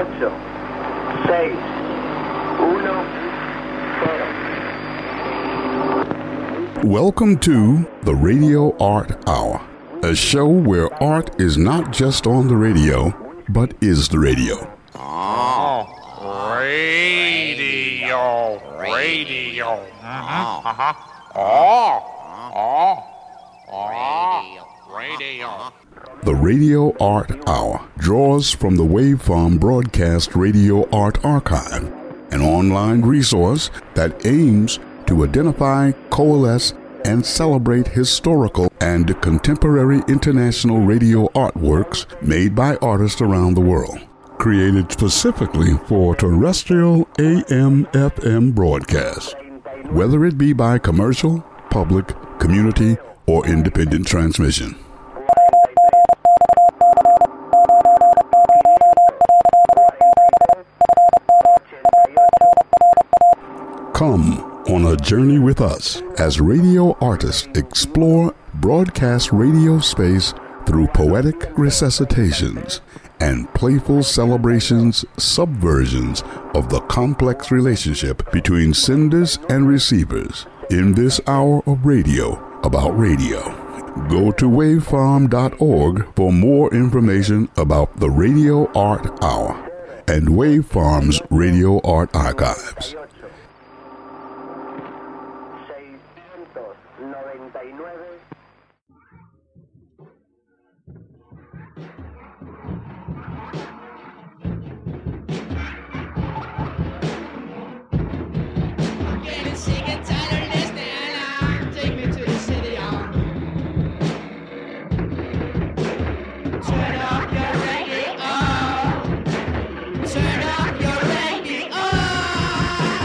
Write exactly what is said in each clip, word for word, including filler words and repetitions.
ocho, seis, uno, cero. Welcome to the Radio Art Hour, a show where art is not just on the radio, but is the radio. Oh, radio, radio. Uh-huh, uh-huh. Oh, oh, oh, radio. The Radio Art Hour draws from the Waveform Broadcast Radio Art Archive, an online resource that aims to identify, coalesce, and celebrate historical and contemporary international radio artworks made by artists around the world. Created specifically for terrestrial A M F M broadcasts, whether it be by commercial, public, community, or independent transmission. Come on a journey with us as radio artists explore broadcast radio space through poetic resuscitations and playful celebrations, subversions of the complex relationship between senders and receivers in this hour of radio about radio. Go to waveform dot org for more information about the Radio Art Hour and Waveform's Radio Art Archives. Turn up your radio.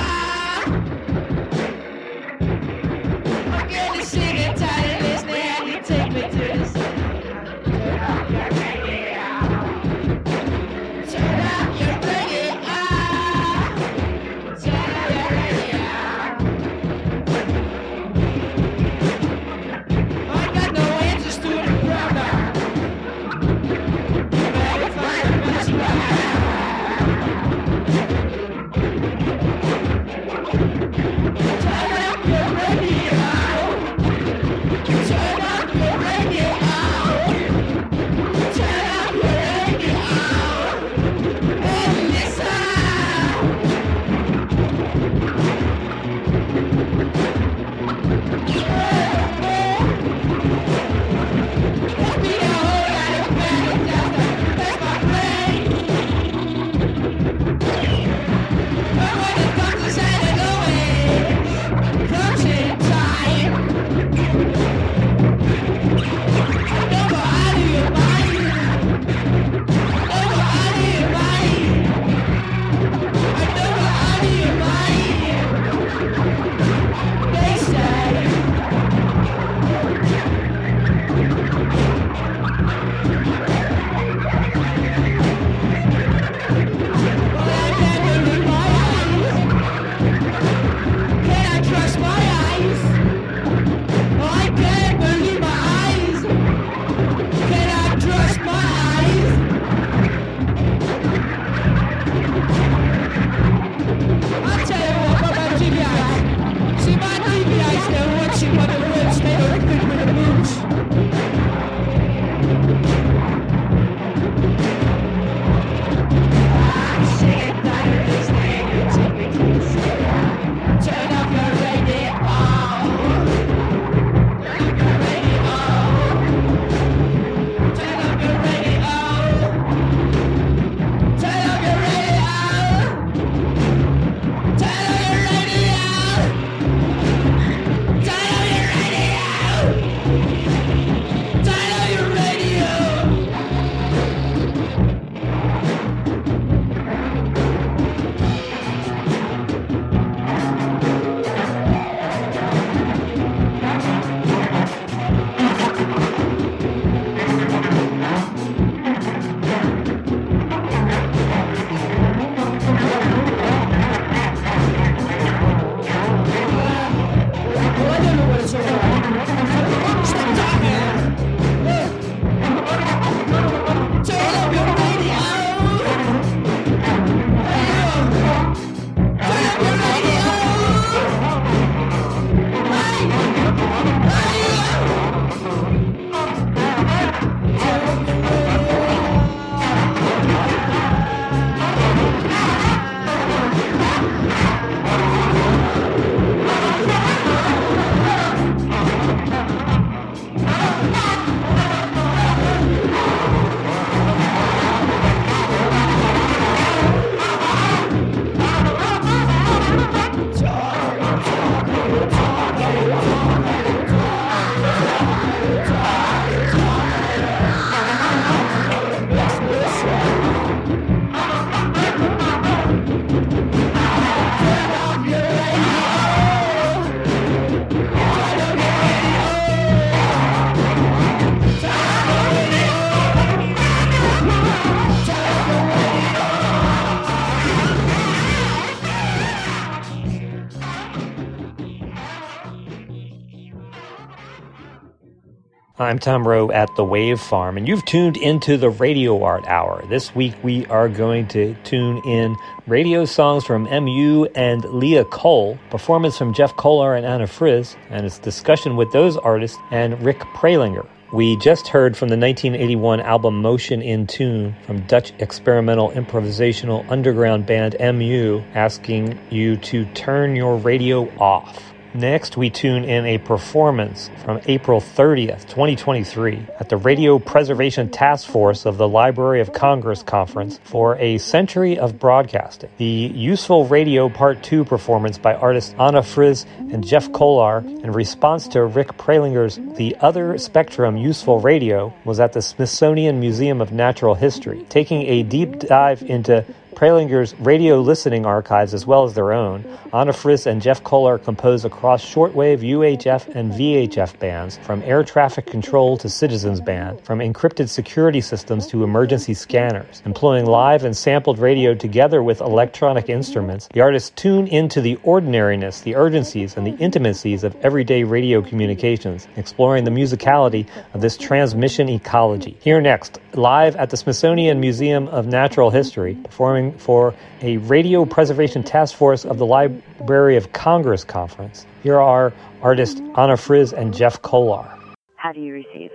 I'm Tom Rowe at the Wave Farm, and you've tuned into the Radio Art Hour. This week we are going to tune in radio songs from M U and Leah Cole, performance from Jeff Kolar and Anna Friz, and it's discussion with those artists and Rick Prelinger. We just heard from the nineteen eighty-one album Motion in Tune from Dutch experimental improvisational underground band M U, asking you to turn your radio off. Next, we tune in a performance from April thirtieth, twenty twenty-three at the Radio Preservation Task Force of the Library of Congress Conference for A Century of Broadcasting. The Useful Radio Part two performance by artists Anna Friz and Jeff Kolar in response to Rick Prelinger's The Other Spectrum Useful Radio was at the Smithsonian Museum of Natural History, taking a deep dive into Prelinger's radio listening archives as well as their own. Anna Friz and Jeff Kolar compose across shortwave U H F and V H F bands, from air traffic control to citizens band, from encrypted security systems to emergency scanners. Employing live and sampled radio together with electronic instruments, the artists tune into the ordinariness, the urgencies, and the intimacies of everyday radio communications, exploring the musicality of this transmission ecology. Here next, live at the Smithsonian Museum of Natural History, performing for a Radio Preservation Task Force of the Library of Congress Conference. Here are artists Anna Friz and Jeff Kolar. How do you receive?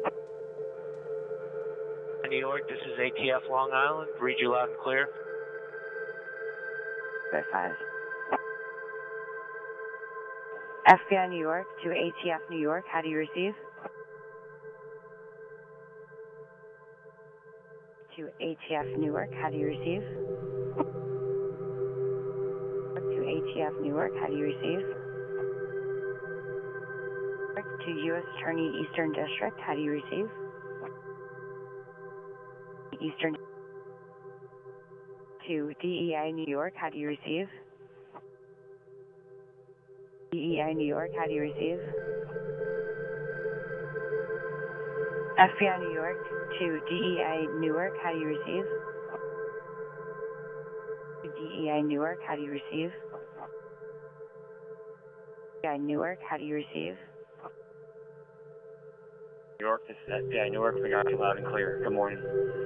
New York, this is A T F Long Island. Read you loud and clear. Go five. F B I New York to A T F New York, how do you receive? To A T F Newark, how do you receive? To A T F Newark, how do you receive? To U S Attorney Eastern District, how do you receive? Eastern to D E I New York, how do you receive? D E I New York, how do you receive? F B I New York to D E I Newark, how do you receive? To D E I Newark, how do you receive? D E I Newark, how do you receive? New York, this is F B I Newark. We got you loud and clear. Good morning.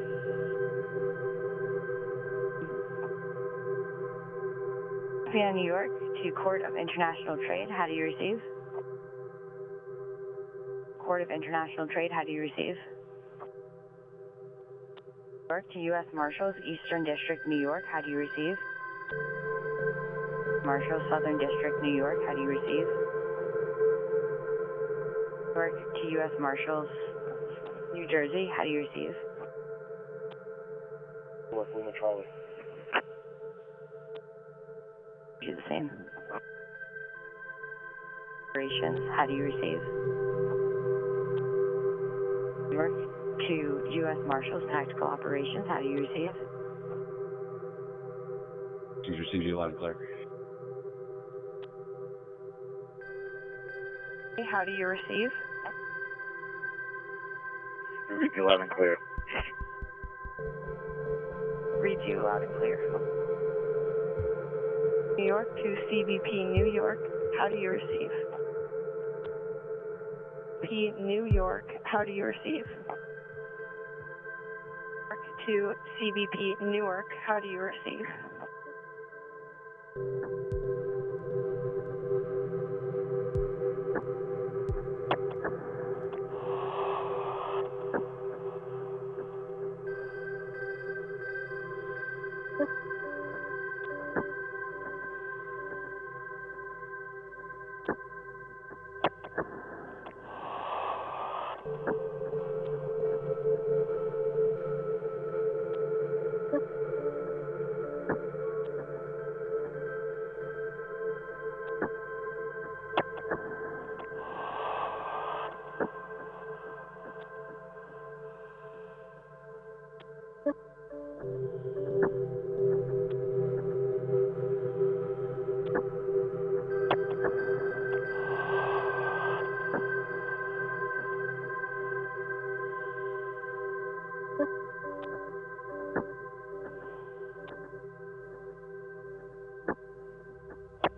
F B I New York to Court of International Trade, how do you receive? Court of International Trade, how do you receive? New York to U S Marshals, Eastern District, New York, how do you receive? Marshals, Southern District, New York, how do you receive? New York to U S Marshals, New Jersey, how do you receive? North Lima Charlie. Do the same. Operations, how do you receive? New York to U S Marshals, Tactical Operations, how do you receive? Please receive you loud and clear. How do you receive? Read you loud and clear. Read you loud and clear. New York to C B P New York, how do you receive? P New York, how do you receive? To C B P Newark, how do you receive?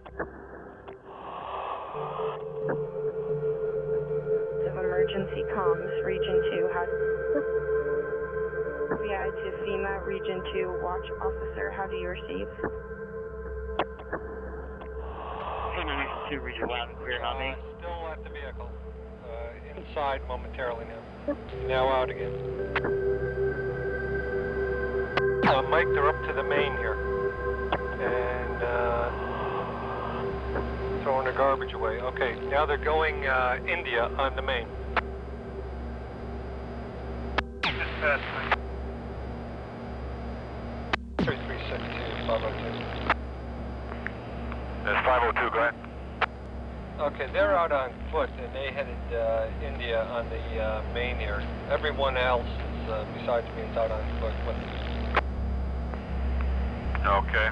Emergency call. Region two Watch Officer, how do you receive? Region two, Region loud and clear, how me? Uh, still at the vehicle. Uh, inside momentarily now. Now out again. Uh, Mike, they're up to the main here. And uh, throwing the garbage away. Okay, now they're going uh, India on the main. Dispatch, Mike. three three six two, five oh two. That's five oh two, go ahead. Okay, they're out on foot, and they headed uh, India on the uh, main here. Everyone else is, uh, besides me, is out on foot. What? Okay.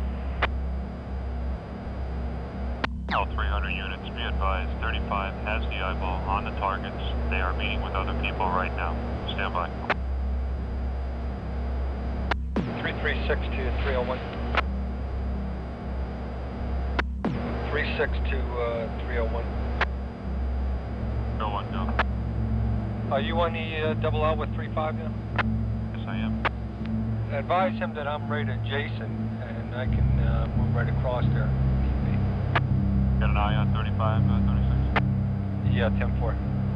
All three hundred units, be advised, thirty-five has the eyeball on the targets. They are meeting with other people right now. Stand by. three three six two, three oh one. three six two, uh, three oh one. No one, no. Are you on the uh, double L with three five now? Yes, I am. Advise him that I'm rated Jason, and I can uh, move right across there. Got an eye on thirty-five, uh, thirty-six? Yeah, ten four.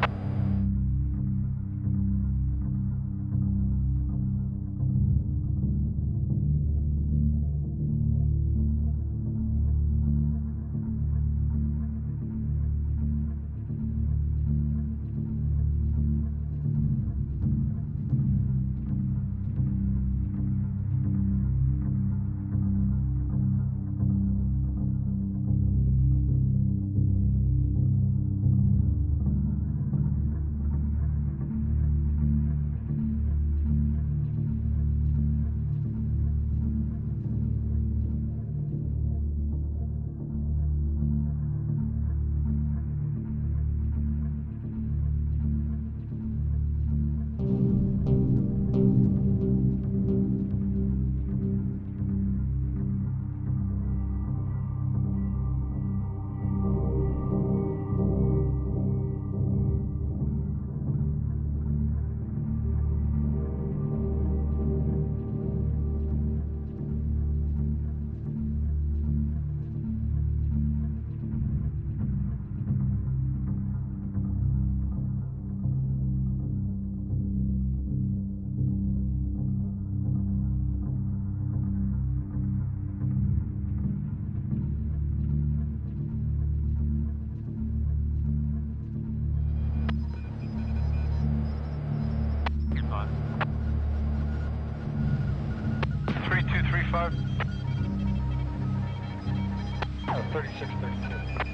three two three five. Oh, thirty-six thirty-two.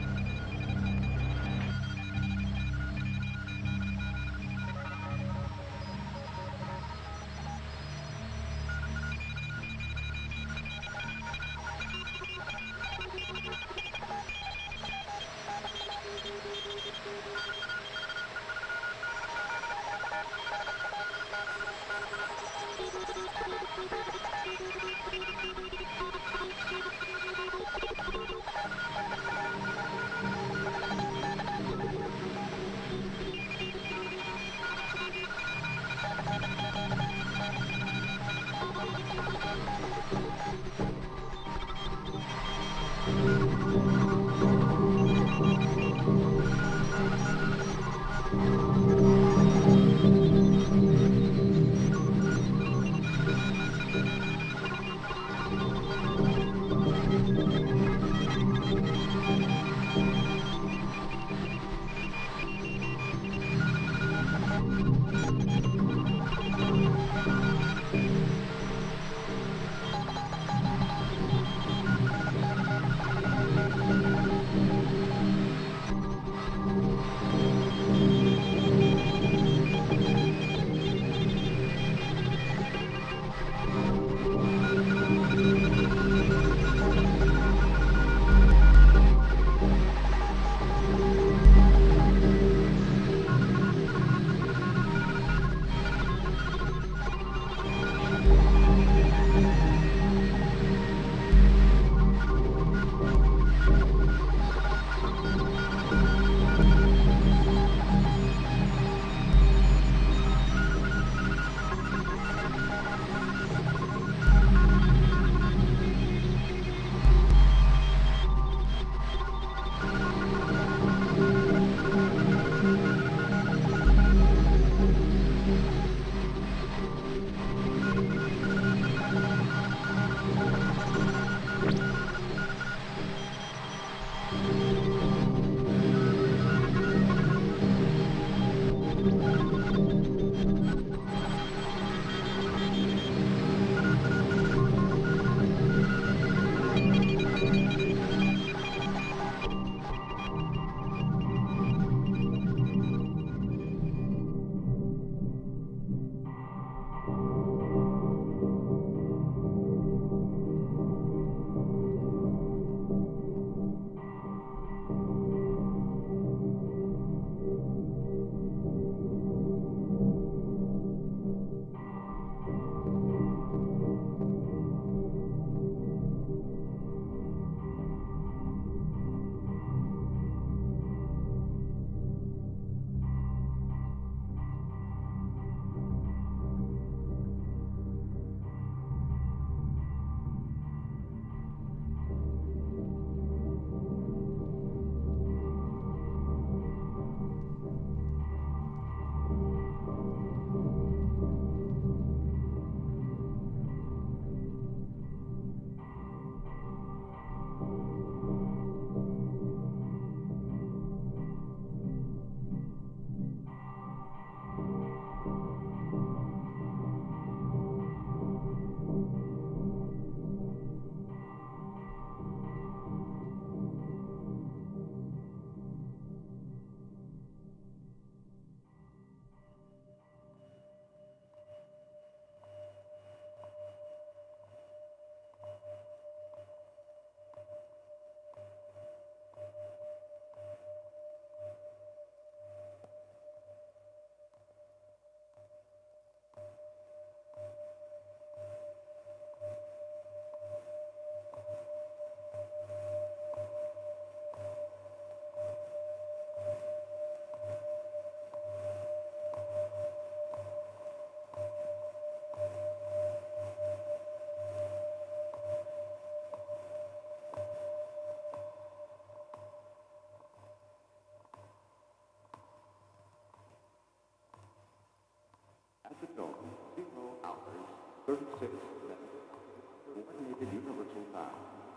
thirty-six minutes. Coordinated Universal Time.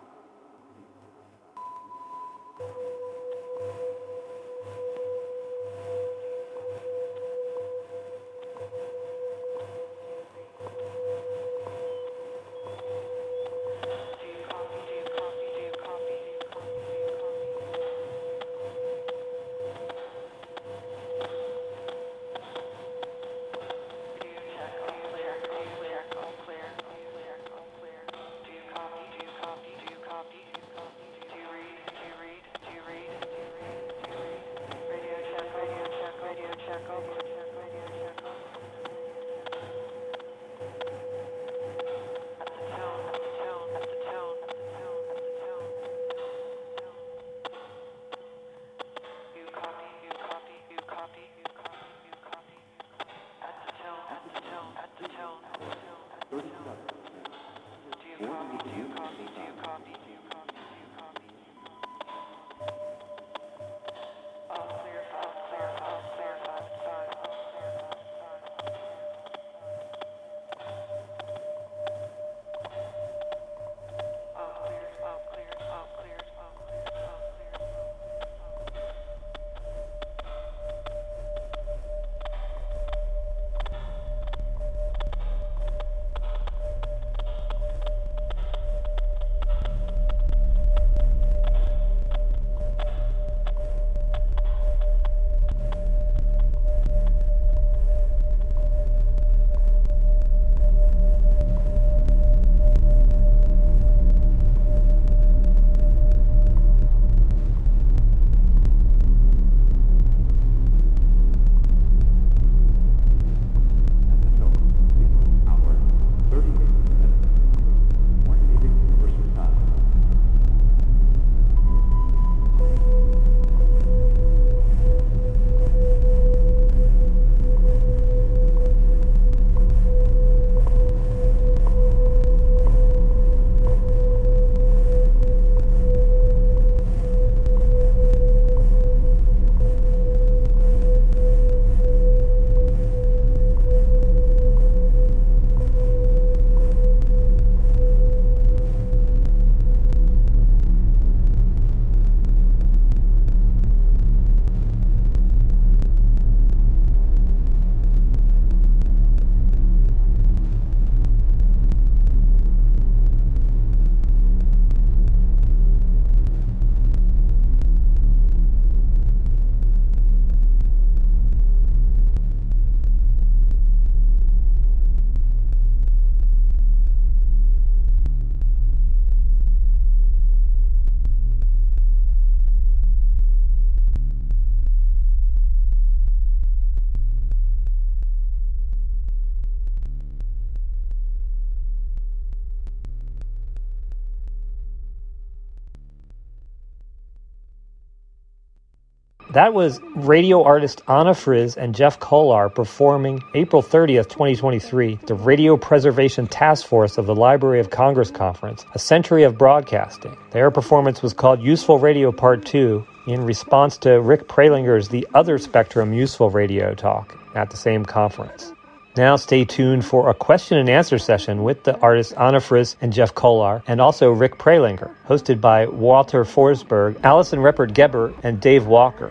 That was radio artist Anna Friz and Jeff Kolar performing April thirtieth, twenty twenty-three, the Radio Preservation Task Force of the Library of Congress Conference, A Century of Broadcasting. Their performance was called Useful Radio Part two in response to Rick Pralinger's The Other Spectrum Useful Radio talk at the same conference. Now stay tuned for a question and answer session with the artists Anna Friz and Jeff Kolar, and also Rick Pralinger, hosted by Walter Forsberg, Alison Reppert-Geber, and Dave Walker.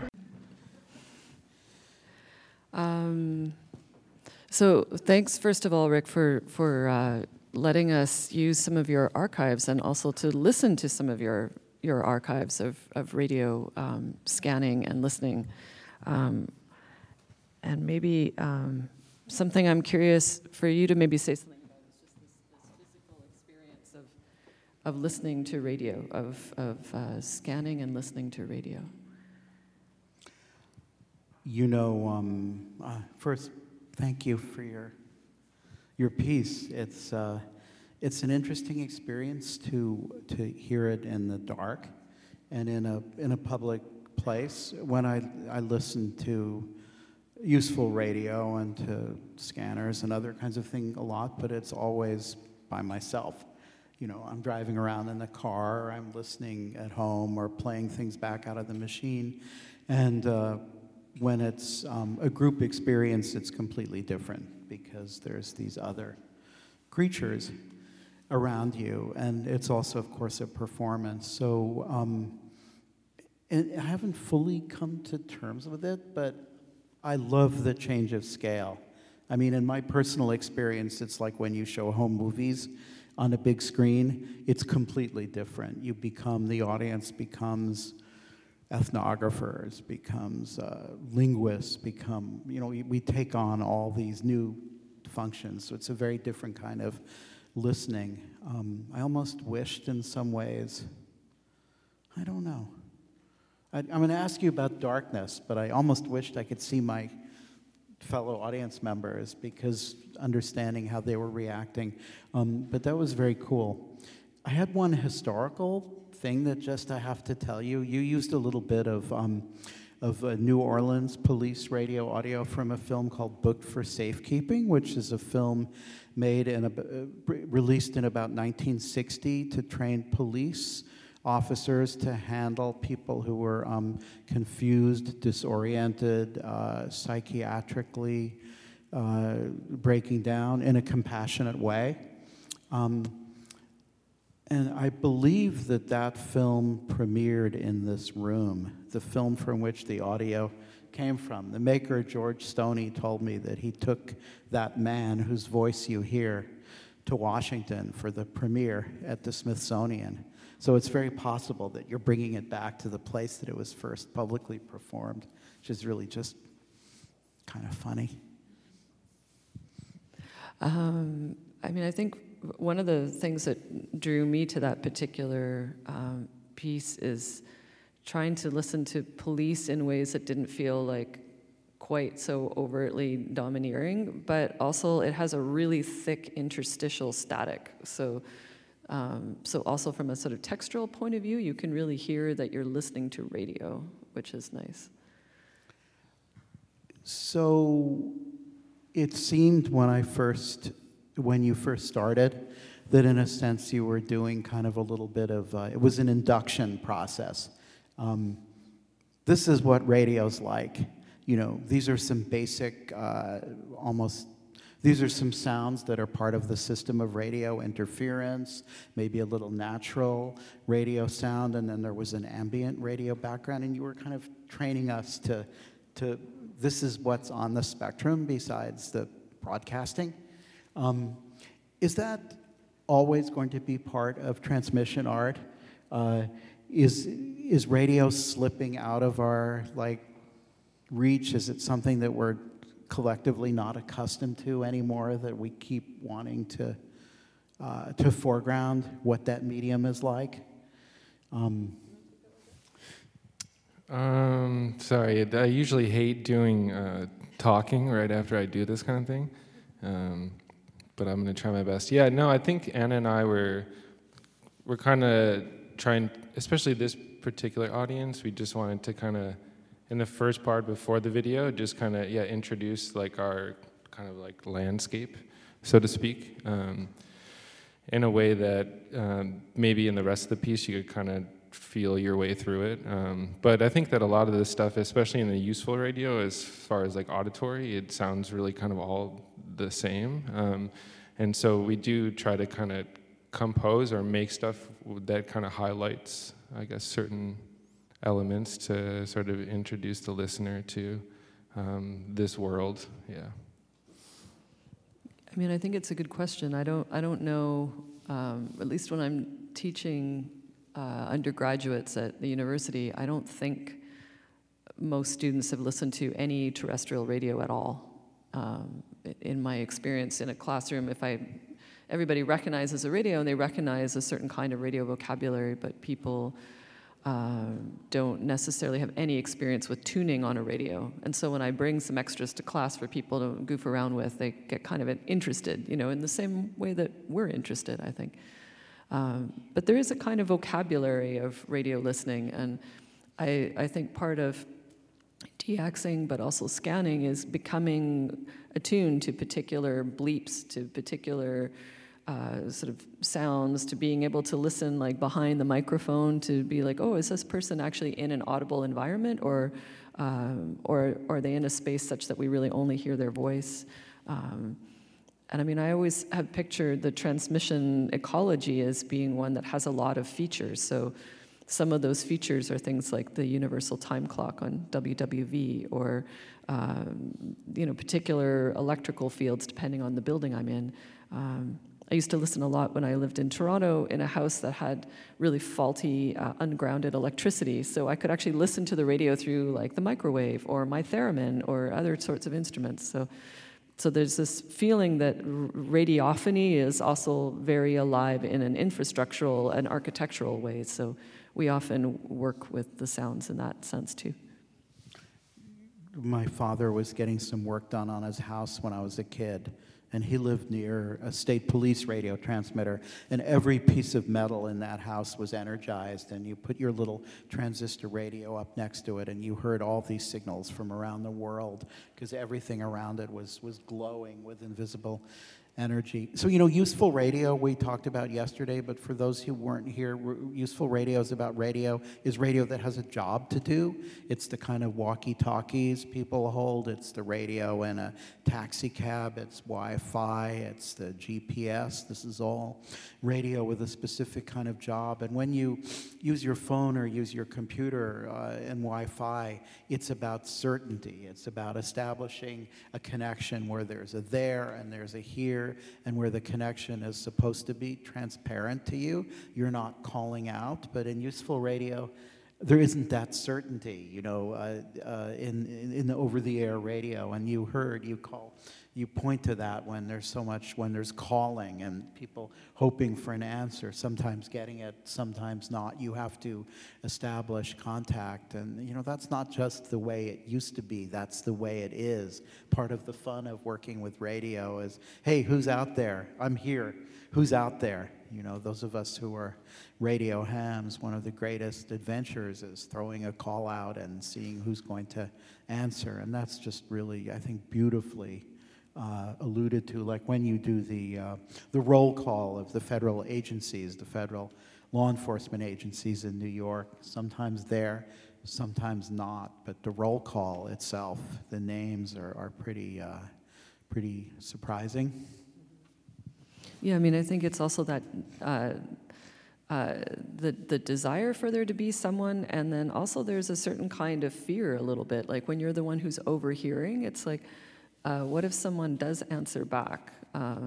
Um, so thanks, first of all, Rick, for, for uh, letting us use some of your archives and also to listen to some of your, your archives of, of radio um, scanning and listening. Um, and maybe... Um, Something I'm curious for you to maybe say something about is just this, this physical experience of, of listening to radio, of, of uh, scanning and listening to radio. You know, um, uh, first, thank you for your your piece. It's uh, it's an interesting experience to to hear it in the dark, and in a in a public place. When I I listen to useful radio and to scanners and other kinds of things a lot, but it's always by myself. You know, I'm driving around in the car, or I'm listening at home, or playing things back out of the machine. And uh, when it's um, a group experience, it's completely different because there's these other creatures around you, and it's also, of course, a performance. So um, and I haven't fully come to terms with it, but I love the change of scale. I mean, in my personal experience, it's like when you show home movies on a big screen, it's completely different. You become, the audience becomes ethnographers, becomes uh, linguists, become, you know, we, we take on all these new functions. So it's a very different kind of listening. Um, I almost wished in some ways, I don't know. I, I'm going to ask you about darkness, but I almost wished I could see my fellow audience members because understanding how they were reacting. Um, but that was very cool. I had one historical thing that just I have to tell you. You used a little bit of um, of uh, New Orleans police radio audio from a film called Booked for Safekeeping, which is a film made and uh, released in about nineteen sixty to train police officers to handle people who were um, confused, disoriented, uh, psychiatrically uh, breaking down in a compassionate way. Um, and I believe that that film premiered in this room, the film from which the audio came from. The maker, George Stoney, told me that he took that man whose voice you hear to Washington for the premiere at the Smithsonian. So it's very possible that you're bringing it back to the place that it was first publicly performed, which is really just kind of funny. Um, I mean, I think one of the things that drew me to that particular um, piece is trying to listen to police in ways that didn't feel like quite so overtly domineering, but also it has a really thick interstitial static. So, um, so also from a sort of textural point of view, you can really hear that you're listening to radio, which is nice. So it seemed when I first, when you first started, that in a sense you were doing kind of a little bit of, uh, it was an induction process. Um, this is what radio's like. You know, these are some basic, uh, almost, these are some sounds that are part of the system of radio interference, maybe a little natural radio sound, and then there was an ambient radio background, and you were kind of training us to, to this is what's on the spectrum besides the broadcasting. Um, is that always going to be part of transmission art? Uh, is, is radio slipping out of our, like, reach? Is it something that we're collectively not accustomed to anymore, that we keep wanting to uh, to foreground what that medium is like? Um, um, sorry, I usually hate doing uh, talking right after I do this kind of thing, um, but I'm going to try my best. Yeah, no, I think Anna and I were we're kind of trying, especially this particular audience, we just wanted to kind of, in the first part before the video, just kind of, yeah, introduce like our kind of like landscape, so to speak, um, in a way that um, maybe in the rest of the piece you could kind of feel your way through it. Um, but I think that a lot of this stuff, especially in the useful radio, as far as like auditory, it sounds really kind of all the same. Um, and so we do try to kind of compose or make stuff that kind of highlights, I guess, certain elements to sort of introduce the listener to um, this world. Yeah. I mean, I think it's a good question. I don't, I don't know. Um, at least when I'm teaching uh, undergraduates at the university, I don't think most students have listened to any terrestrial radio at all. Um, in my experience in a classroom, if I, everybody recognizes a radio and they recognize a certain kind of radio vocabulary, but people Uh, don't necessarily have any experience with tuning on a radio. And so when I bring some extras to class for people to goof around with, they get kind of interested, you know, in the same way that we're interested, I think. Um, but there is a kind of vocabulary of radio listening, and I, I think part of de-axing, but also scanning, is becoming attuned to particular bleeps, to particular Uh, sort of sounds, to being able to listen like behind the microphone, to be like, oh, is this person actually in an audible environment, or um, or, or are they in a space such that we really only hear their voice? Um, And I mean, I always have pictured the transmission ecology as being one that has a lot of features. So some of those features are things like the universal time clock on W W V, or um, you know, particular electrical fields depending on the building I'm in. Um, I used to listen a lot when I lived in Toronto in a house that had really faulty, uh, ungrounded electricity. So I could actually listen to the radio through like the microwave or my theremin or other sorts of instruments. So, so there's this feeling that radiophony is also very alive in an infrastructural and architectural way. So we often work with the sounds in that sense too. My father was getting some work done on his house when I was a kid, and he lived near a state police radio transmitter, and every piece of metal in that house was energized, and you put your little transistor radio up next to it, and you heard all these signals from around the world, because everything around it was, was glowing with invisible energy. So, you know, useful radio we talked about yesterday, but for those who weren't here, useful radio is about radio, is radio that has a job to do. It's the kind of walkie-talkies people hold. It's the radio in a taxi cab. It's Wi-Fi. It's the G P S. This is all radio with a specific kind of job. And when you use your phone or use your computer uh, and Wi-Fi, it's about certainty. It's about establishing a connection where there's a there and there's a here, and where the connection is supposed to be transparent to you. You're not calling out, but in useful radio, there isn't that certainty, you know, uh, uh, in, in, in the over-the-air radio. And you heard, you call, you point to that when there's so much, when there's calling and people hoping for an answer, sometimes getting it, sometimes not. You have to establish contact. And, you know, that's not just the way it used to be. That's the way it is. Part of the fun of working with radio is, hey, who's out there? I'm here. Who's out there? You know, those of us who are radio hams, one of the greatest adventures is throwing a call out and seeing who's going to answer. And that's just really, I think, beautifully uh, alluded to, like when you do the, uh, the roll call of the federal agencies, the federal law enforcement agencies in New York, sometimes there, sometimes not. But the roll call itself, the names are, are pretty, uh, pretty surprising. Yeah, I mean, I think it's also that uh, uh, the the desire for there to be someone, and then also there's a certain kind of fear a little bit. Like when you're the one who's overhearing, it's like, uh, what if someone does answer back? Uh,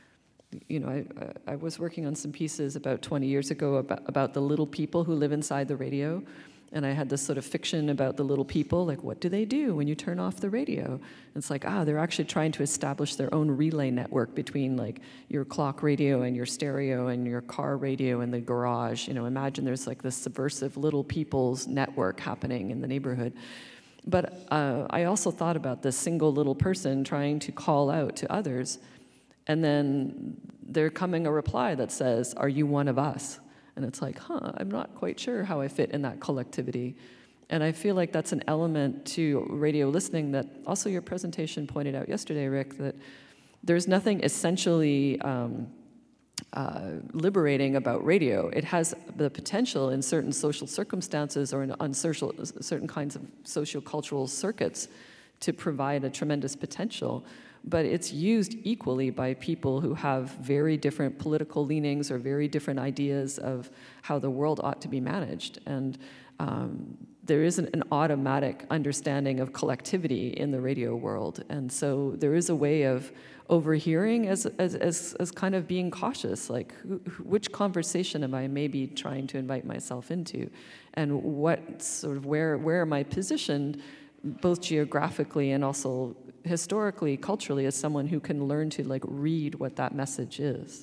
you know, I I was working on some pieces about twenty years ago about, about the little people who live inside the radio. And I had this sort of fiction about the little people, like what do they do when you turn off the radio? And it's like, ah, they're actually trying to establish their own relay network between like your clock radio and your stereo and your car radio and the garage. You know, imagine there's like this subversive little people's network happening in the neighborhood. But uh, I also thought about this single little person trying to call out to others, and then there coming a reply that says, are you one of us? And it's like, huh, I'm not quite sure how I fit in that collectivity. And I feel like that's an element to radio listening that also your presentation pointed out yesterday, Rick, that there's nothing essentially um, uh, liberating about radio. It has the potential in certain social circumstances or in, on social, certain kinds of socio-cultural circuits to provide a tremendous potential. But it's used equally by people who have very different political leanings or very different ideas of how the world ought to be managed. And um, there isn't an automatic understanding of collectivity in the radio world. And so there is a way of overhearing as as as, as kind of being cautious, like who, which conversation am I maybe trying to invite myself into? And what sort of, where, where am I positioned, both geographically and also historically, culturally, as someone who can learn to like read what that message is?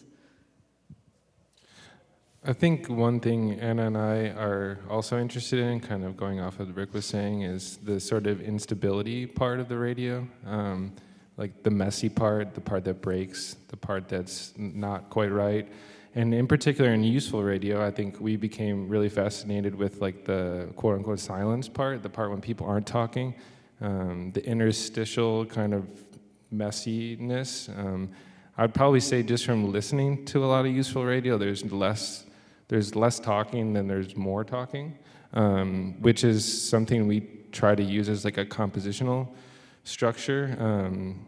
I think one thing Anna and I are also interested in, kind of going off of what Rick was saying, is the sort of instability part of the radio. Um, like the messy part, the part that breaks, the part that's not quite right. And in particular in useful radio, I think we became really fascinated with like the quote unquote silence part, the part when people aren't talking. Um, the interstitial kind of messiness. Um, I'd probably say just from listening to a lot of useful radio, there's less there's less talking than there's more talking, um, which is something we try to use as like a compositional structure. Um,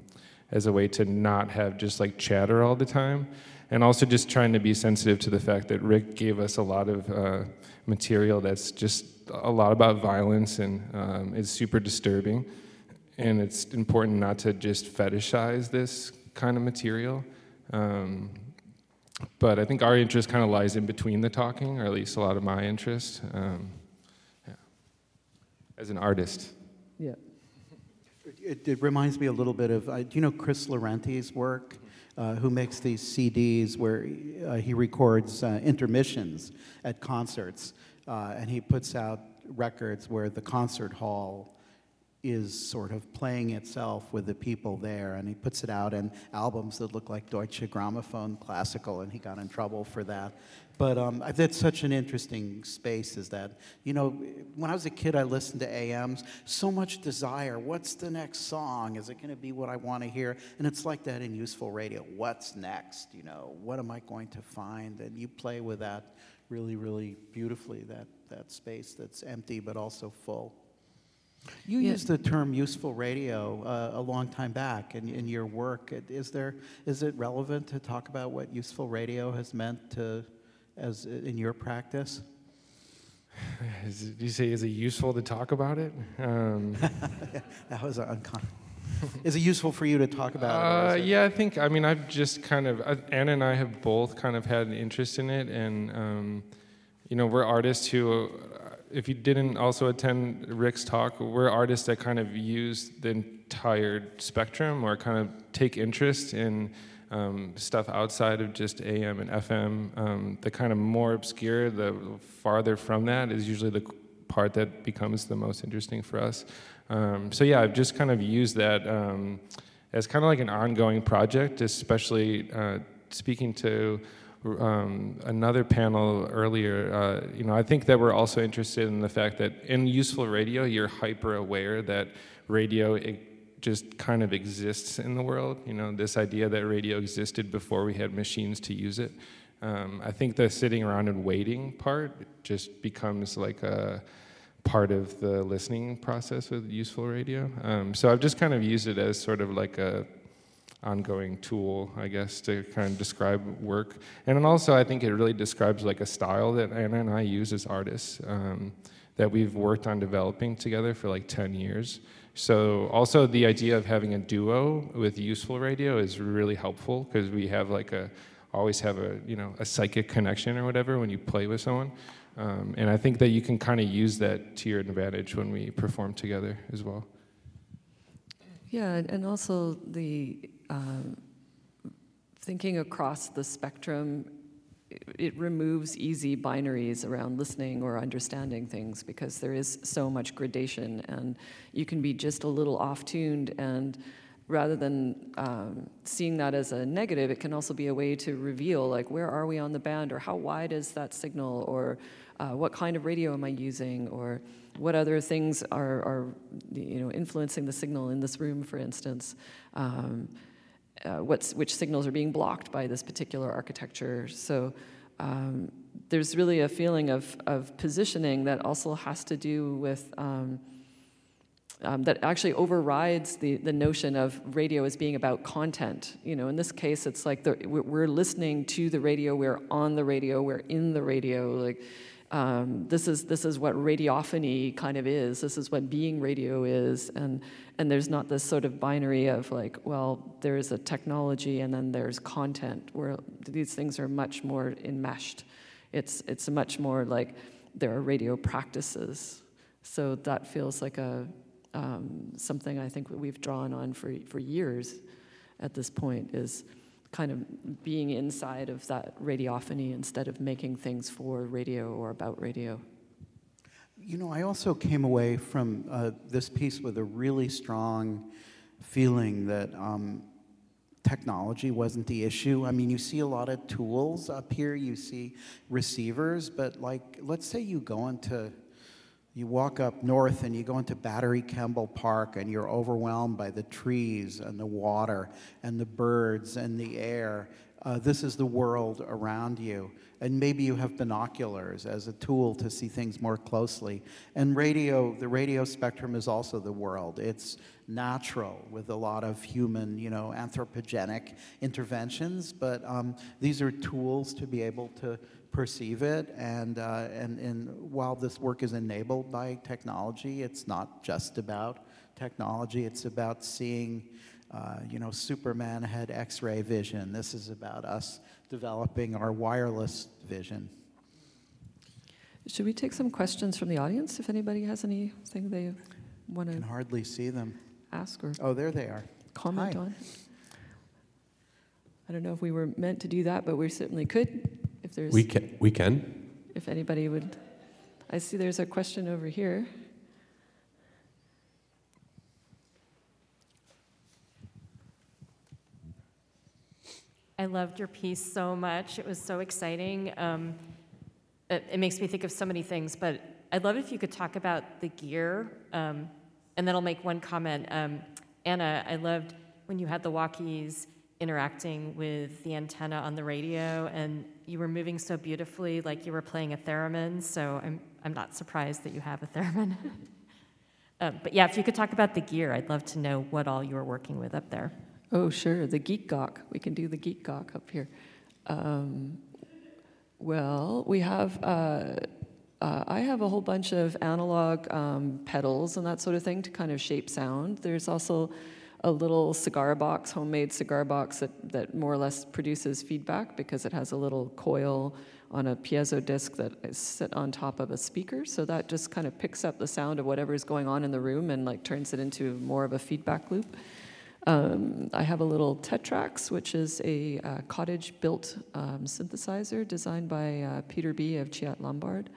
as a way to not have just like chatter all the time. And also just trying to be sensitive to the fact that Rick gave us a lot of uh, material that's just a lot about violence and um, is super disturbing. And it's important not to just fetishize this kind of material. Um, but I think our interest kind of lies in between the talking, or at least a lot of my interest, um, yeah. as an artist. Yeah. It, it reminds me a little bit of, uh, do you know Chris Laurenti's work? Uh, who makes these C Ds where uh, he records uh, intermissions at concerts, uh, and he puts out records where the concert hall is sort of playing itself with the people there, and he puts it out in albums that look like Deutsche Grammophon classical, and he got in trouble for that. But um, that's such an interesting space, is that, you know, when I was a kid, I listened to A Ms, so much desire. What's the next song? Is it going to be what I want to hear? And it's like that in useful radio. What's next? You know, what am I going to find? And you play with that really, really beautifully, that, that space that's empty but also full. You Yeah. used the term useful radio uh, a long time back in, in your work. Is there, is it relevant to talk about what useful radio has meant to, as in your practice? Is it, do you say, is it useful to talk about it? Um, that was uncommon. Is it useful for you to talk about uh, it? Or is it? Yeah, I think, I mean, I've just kind of, uh, Anna and I have both kind of had an interest in it, and, um, you know, we're artists who, uh, if you didn't also attend Rick's talk, we're artists that kind of use the entire spectrum or kind of take interest in um, stuff outside of just A M and F M. Um, the kind of more obscure, the farther from that is usually the part that becomes the most interesting for us. Um, so yeah, I've just kind of used that um, as kind of like an ongoing project, especially uh, speaking to Um, another panel earlier, uh, you know, I think that we're also interested in the fact that in useful radio, you're hyper aware that radio it just kind of exists in the world. You know, this idea that radio existed before we had machines to use it. Um, I think the sitting around and waiting part just becomes like a part of the listening process with useful radio. Um, so I've just kind of used it as sort of like a ongoing tool, I guess, to kind of describe work. And then also, I think it really describes like a style that Anna and I use as artists um, that we've worked on developing together for like ten years. So also the idea of having a duo with useful radio is really helpful because we have like a, always have a, you know, a psychic connection or whatever when you play with someone. Um, and I think that you can kind of use that to your advantage when we perform together as well. Yeah, and also the um, thinking across the spectrum, it, it removes easy binaries around listening or understanding things because there is so much gradation, and you can be just a little off-tuned, and rather than um, seeing that as a negative, it can also be a way to reveal, like, where are we on the band, or how wide is that signal, or uh, what kind of radio am I using, or what other things are, are, you know, influencing the signal in this room, for instance. Um, uh, what's, which signals are being blocked by this particular architecture. So um, there's really a feeling of, of positioning that also has to do with, um, um, that actually overrides the, the notion of radio as being about content. You know, in this case, it's like the, we're listening to the radio, we're on the radio, we're in the radio, like, Um, this is this is what radiophony kind of is. This is what being radio is, and and there's not this sort of binary of like, well, there is a technology and then there's content. Where these things are much more enmeshed. It's it's much more like there are radio practices. So that feels like a um, something I think we've drawn on for for years. At this point is kind of being inside of that radiophony instead of making things for radio or about radio. You know, I also came away from uh, this piece with a really strong feeling that um, technology wasn't the issue. I mean, you see a lot of tools up here, you see receivers, but like, let's say you go into, you walk up north and you go into Battery Kemble Park and you're overwhelmed by the trees and the water and the birds and the air. uh, this is the world around you. And maybe you have binoculars as a tool to see things more closely. And radio, the radio spectrum is also the world. It's natural with a lot of human, you know, anthropogenic interventions, but um, these are tools to be able to perceive it. And, uh, and, and while this work is enabled by technology, it's not just about technology. It's about seeing, uh, you know, Superman had X-ray vision. This is about us developing our wireless vision. Should we take some questions from the audience if anybody has anything they want to I can hardly see them. Ask or oh, there they are. Comment Hi. on? I don't know if we were meant to do that, but we certainly could. If there's we can. We can. If anybody would, I see there's a question over here. I loved your piece so much. It was so exciting. Um, it, it makes me think of so many things, but I'd love if you could talk about the gear. Um, and then I'll make one comment. Um, Anna, I loved when you had the walkies interacting with the antenna on the radio, and you were moving so beautifully, like you were playing a theremin. So I'm I'm not surprised that you have a theremin. um, but yeah, if you could talk about the gear, I'd love to know what all you were working with up there. Oh, sure, the Geek Gawk. We can do the Geek Gawk up here. Um, well, we have, uh, uh, I have a whole bunch of analog um, pedals and that sort of thing to kind of shape sound. There's also a little cigar box, homemade cigar box that, that more or less produces feedback because it has a little coil on a piezo disc that is sit on top of a speaker. So that just kind of picks up the sound of whatever is going on in the room and like turns it into more of a feedback loop. Um, I have a little Tetrax, which is a uh, cottage-built um, synthesizer designed by uh, Peter B. of Chiat Lombard.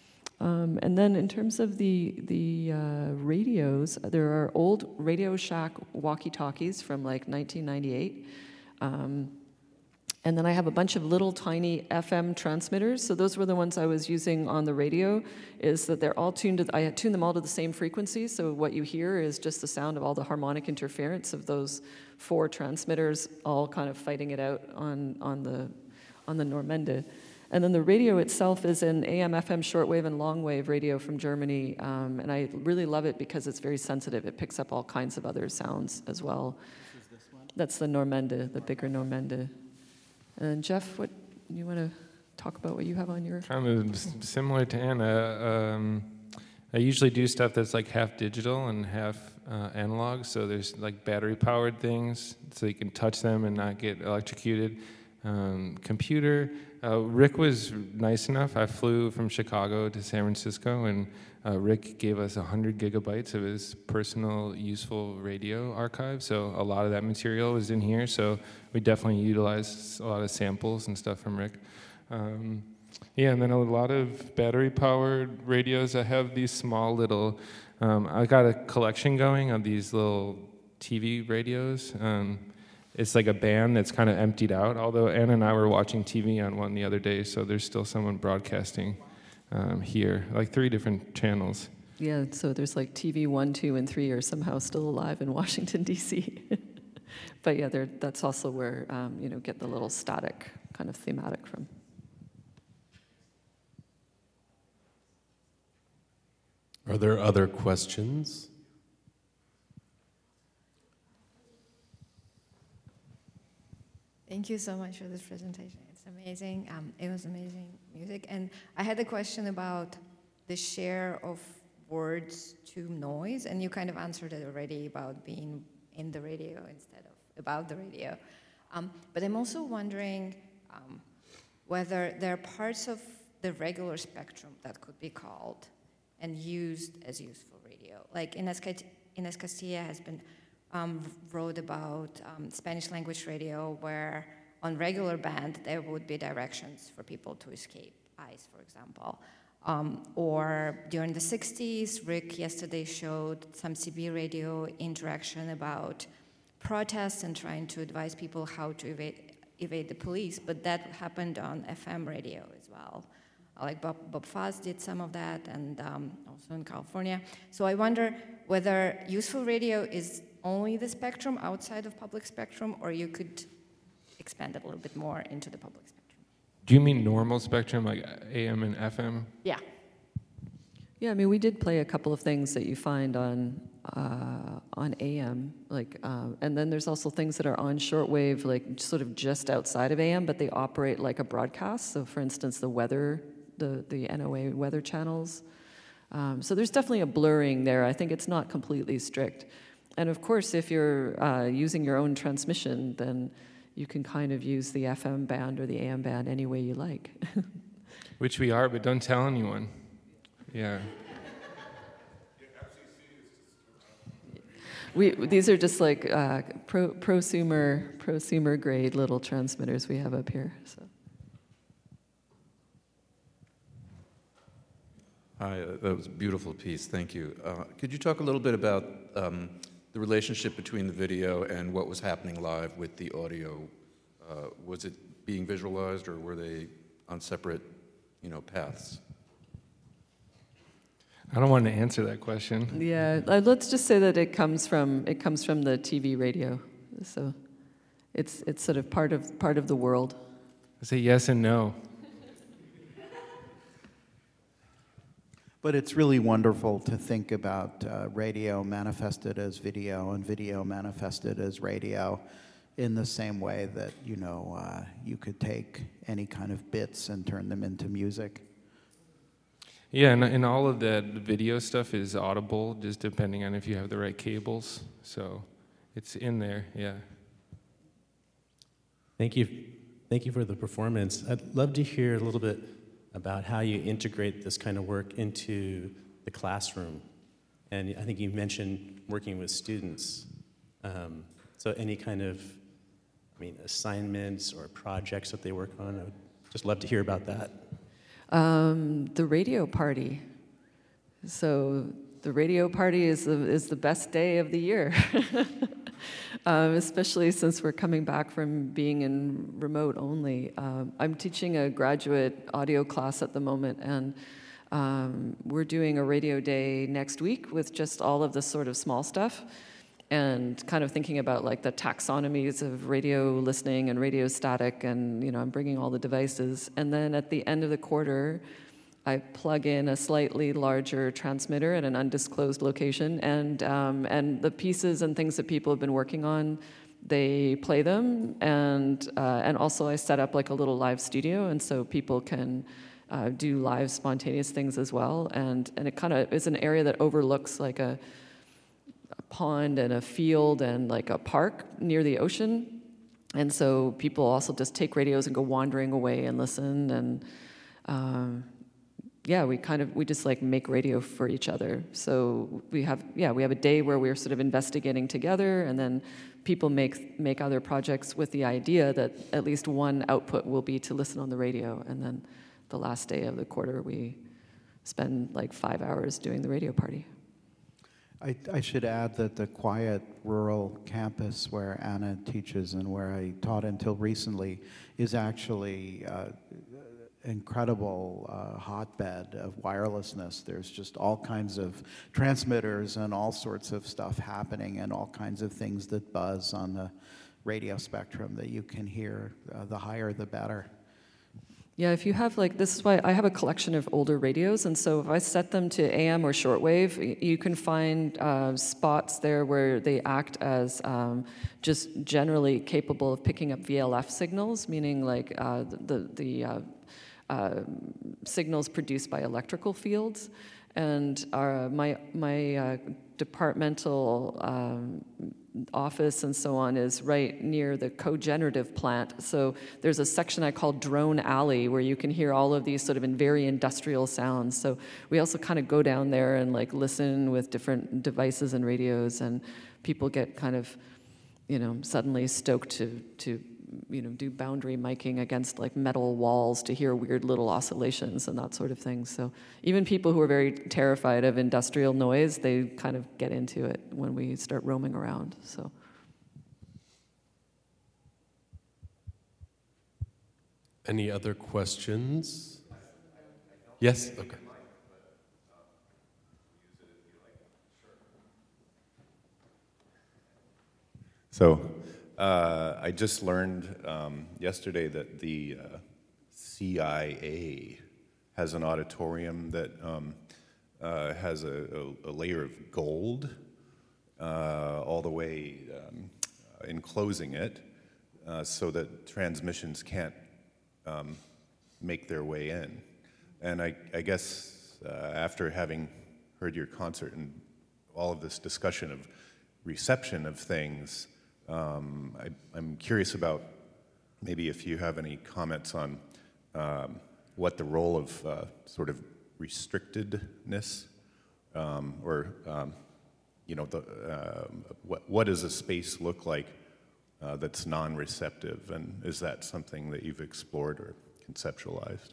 Um, and then in terms of the, the uh, radios, there are old Radio Shack walkie-talkies from like nineteen ninety-eight. Um, and then I have a bunch of little tiny F M transmitters. So those were the ones I was using on the radio, is that they're all tuned to, I had tuned them all to the same frequency. So what you hear is just the sound of all the harmonic interference of those four transmitters all kind of fighting it out on, on the, on the Normende. And then the radio itself is an A M, F M, shortwave, and longwave radio from Germany. Um, and I really love it because it's very sensitive. It picks up all kinds of other sounds as well. This is this one? That's the Normende, the bigger Normende. And Jeff, what you want to talk about what you have on your... Kind of s- similar to Anna. Um, I usually do stuff that's like half digital and half uh, analog. So there's like battery-powered things, so you can touch them and not get electrocuted. Um, computer. Uh, Rick was nice enough. I flew from Chicago to San Francisco, and uh, Rick gave us one hundred gigabytes of his personal useful radio archive. So a lot of that material was in here. So we definitely utilized a lot of samples and stuff from Rick. Um, yeah, and then a lot of battery-powered radios. I have these small little, um, I got a collection going of these little T V radios. Um, It's like a band that's kind of emptied out, although Anna and I were watching T V on one the other day, so there's still someone broadcasting um, here, like three different channels. Yeah, so there's like T V one, two, and three are somehow still alive in Washington, D C But yeah, that's also where, um, you know, get the little static kind of thematic from. Are there other questions? Thank you so much for this presentation. It's amazing. Um, it was amazing music. And I had a question about the share of words to noise, and you kind of answered it already about being in the radio instead of about the radio. Um, but I'm also wondering um, whether there are parts of the regular spectrum that could be called and used as useful radio. Like Inés Inés Castilla has been Um, wrote about um, Spanish language radio, where on regular band there would be directions for people to escape ICE, for example. Um, or during the sixties, Rick yesterday showed some C B radio interaction about protests and trying to advise people how to evade, evade the police, but that happened on F M radio as well. Like Bob, Bob Foss did some of that, and um, also in California. So I wonder whether useful radio is only the spectrum outside of public spectrum, or you could expand it a little bit more into the public spectrum. Do you mean normal spectrum, like A M and F M? Yeah. Yeah, I mean, we did play a couple of things that you find on uh, on A M, like, uh, and then there's also things that are on shortwave, like sort of just outside of A M, but they operate like a broadcast. So, for instance, the weather, the the N O A weather channels. Um, so there's definitely a blurring there. I think it's not completely strict. And of course, if you're uh, using your own transmission, then you can kind of use the F M band or the A M band any way you like. Which we are, but don't tell anyone. Yeah. We, these are just like uh, pro, prosumer, prosumer grade little transmitters we have up here. So. Hi, uh, that was a beautiful piece. Thank you. Uh, could you talk a little bit about um, the relationship between the video and what was happening live with the audio? Uh, was it being visualized, or were they on separate, you know, paths? I don't want to answer that question. Yeah, uh, let's just say that it comes from it comes from the T V radio, so it's it's sort of part of part of the world. I say yes and no. But it's really wonderful to think about uh, radio manifested as video and video manifested as radio in the same way that, you know, uh, you could take any kind of bits and turn them into music. Yeah, and, and all of that video stuff is audible, just depending on if you have the right cables. So it's in there, yeah. Thank you. Thank you for the performance. I'd love to hear a little bit about how you integrate this kind of work into the classroom. And I think you mentioned working with students. Um, so any kind of, I mean, assignments or projects that they work on, I would just love to hear about that. Um, the radio party. So the radio party is the, is the best day of the year, um, especially since we're coming back from being in remote only. Um, I'm teaching a graduate audio class at the moment, and um, we're doing a radio day next week with just all of this sort of small stuff, and kind of thinking about like the taxonomies of radio listening and radio static, and you know, I'm bringing all the devices. And then at the end of the quarter, I plug in a slightly larger transmitter at an undisclosed location, and um, and the pieces and things that people have been working on, they play them, and uh, and also I set up like a little live studio, and so people can uh, do live spontaneous things as well, and and it kind of is an area that overlooks like a pond and a field and like a park near the ocean, and so people also just take radios and go wandering away and listen, and um, yeah, we kind of we just like make radio for each other. So we have yeah we have a day where we're sort of investigating together, and then people make make other projects with the idea that at least one output will be to listen on the radio, and then the last day of the quarter we spend like five hours doing the radio party. I, I should add that the quiet rural campus where Anna teaches and where I taught until recently is actually uh, incredible uh, hotbed of wirelessness. There's just all kinds of transmitters and all sorts of stuff happening, and all kinds of things that buzz on the radio spectrum that you can hear. Uh, the higher, the better. Yeah, if you have like, this is why I have a collection of older radios, and so if I set them to A M or shortwave, you can find uh, spots there where they act as um, just generally capable of picking up V L F signals, meaning like uh, the, the uh, uh, signals produced by electrical fields. And our, my, my uh, departmental um, office and so on is right near the cogenerative plant. So there's a section I call Drone Alley where you can hear all of these sort of in very industrial sounds. So we also kind of go down there and like listen with different devices and radios, and people get kind of, you know, suddenly stoked to, to you know, do boundary miking against like metal walls to hear weird little oscillations and that sort of thing. So even people who are very terrified of industrial noise, they kind of get into it when we start roaming around. So. Any other questions? Yes, okay. So, Uh, I just learned um, yesterday that the uh, C I A has an auditorium that um, uh, has a, a, a layer of gold uh, all the way um, enclosing it uh, so that transmissions can't um, make their way in. And I, I guess uh, after having heard your concert and all of this discussion of reception of things, um, I, I'm curious about maybe if you have any comments on um, what the role of uh, sort of restrictedness um, or um, you know, the, uh, what, what does a space look like uh, that's non-receptive, and is that something that you've explored or conceptualized?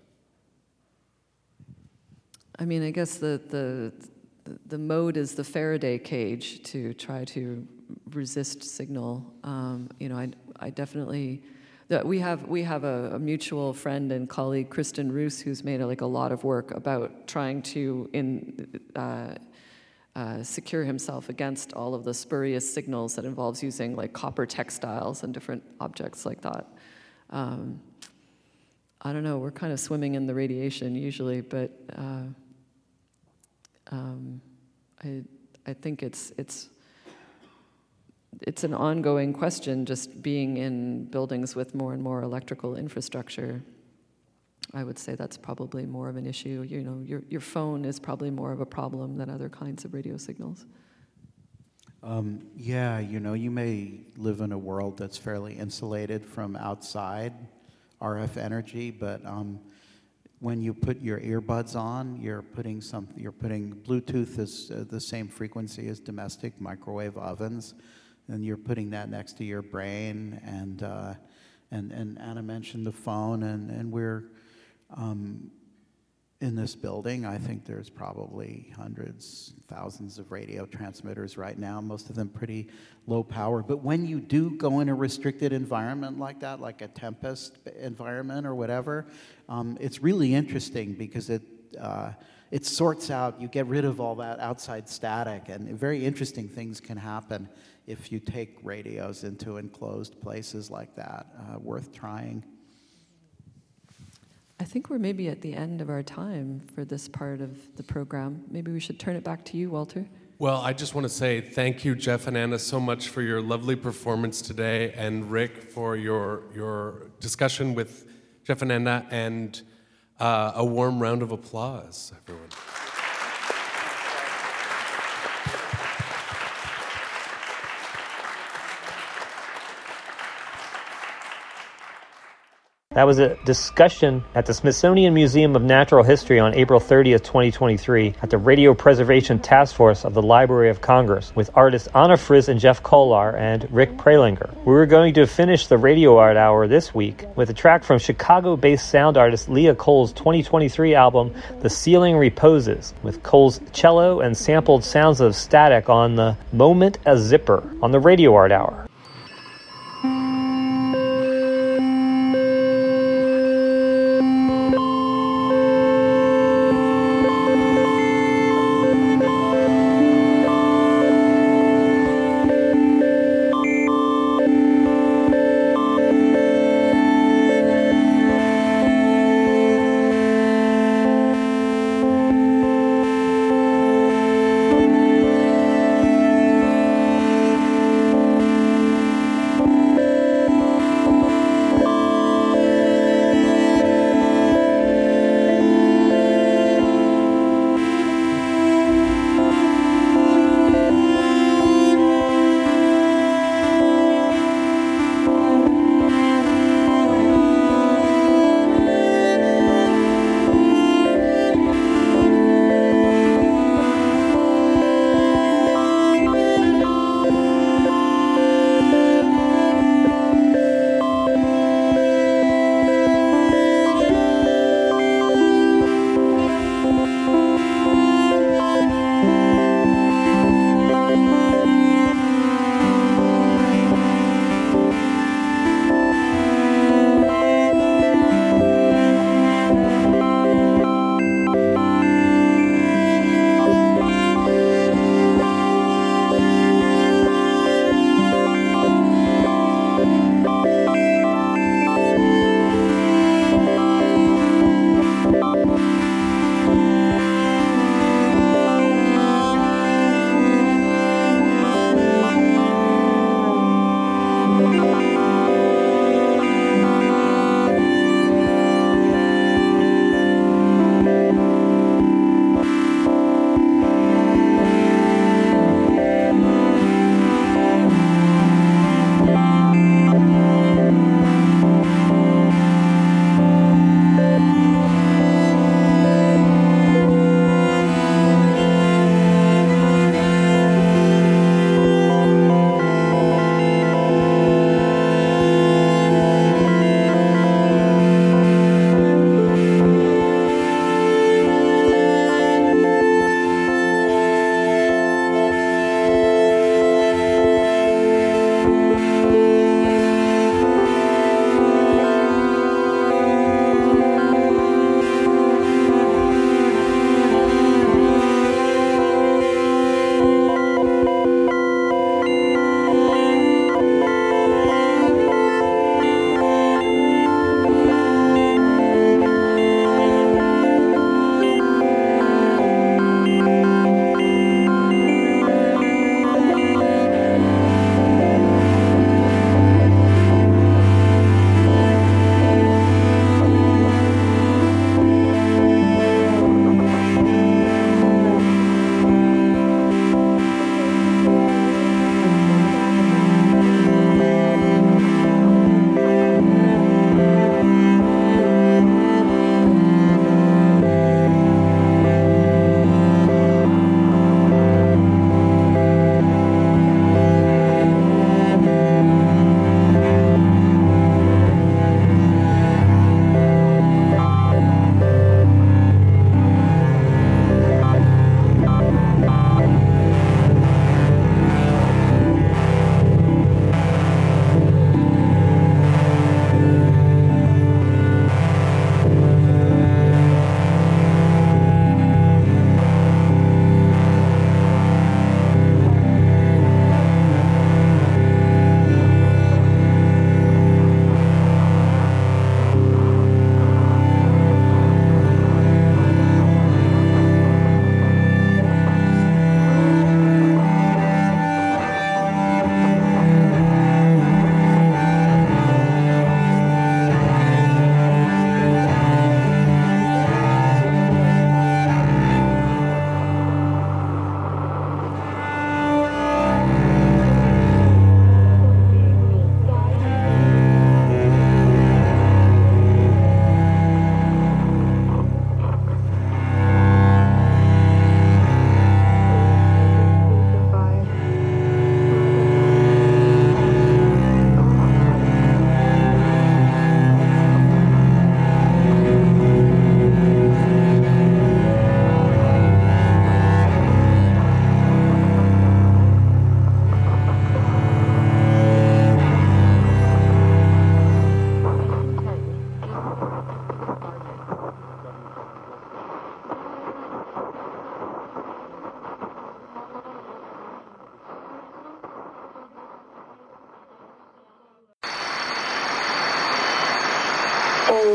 I mean, I guess the, the, the mode is the Faraday cage to try to resist signal. Um, you know, I, I definitely, that we have we have a, a mutual friend and colleague, Kristen Roos, who's made a, like a lot of work about trying to in uh, uh, secure himself against all of the spurious signals that involves using like copper textiles and different objects like that. Um, I don't know. We're kind of swimming in the radiation usually, but uh, um, I I think it's it's. It's an ongoing question, just being in buildings with more and more electrical infrastructure. I would say that's probably more of an issue. You know, your your phone is probably more of a problem than other kinds of radio signals. Um, yeah, you know, you may live in a world that's fairly insulated from outside R F energy, but um, when you put your earbuds on, you're putting some. You're putting Bluetooth is uh, the same frequency as domestic microwave ovens. And you're putting that next to your brain, and uh, and and Anna mentioned the phone, and and we're um, in this building. I think there's probably hundreds, thousands of radio transmitters right now. Most of them pretty low power. But when you do go in a restricted environment like that, like a Tempest environment or whatever, um, it's really interesting because it. Uh, It sorts out, you get rid of all that outside static, and very interesting things can happen if you take radios into enclosed places like that. Uh, worth trying. I think we're maybe at the end of our time for this part of the program. Maybe we should turn it back to you, Walter. Well, I just want to say thank you, Jeff and Anna, so much for your lovely performance today, and Rick for your, your discussion with Jeff and Anna, and Uh, a warm round of applause, everyone. That was a discussion at the Smithsonian Museum of Natural History on April thirtieth, twenty twenty-three at the Radio Preservation Task Force of the Library of Congress with artists Anna Friz and Jeff Kolar and Rick Prelinger. We were going to finish the Radio Art Hour this week with a track from Chicago-based sound artist Leah Cole's twenty twenty-three album, The Ceiling Reposes, with Cole's cello and sampled sounds of static on the Moment a Zipper on the Radio Art Hour.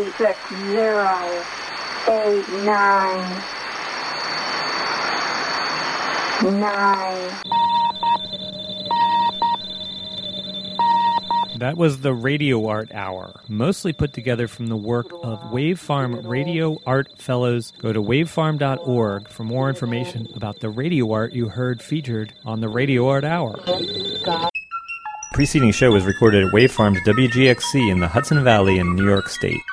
three six zero eight nine nine. That was the Radio Art Hour, mostly put together from the work of Wave Farm Radio Art Fellows. Go to wavefarm dot org for more information about the radio art you heard featured on the Radio Art Hour. The preceding show was recorded at Wave Farm's W G X C in the Hudson Valley in New York State.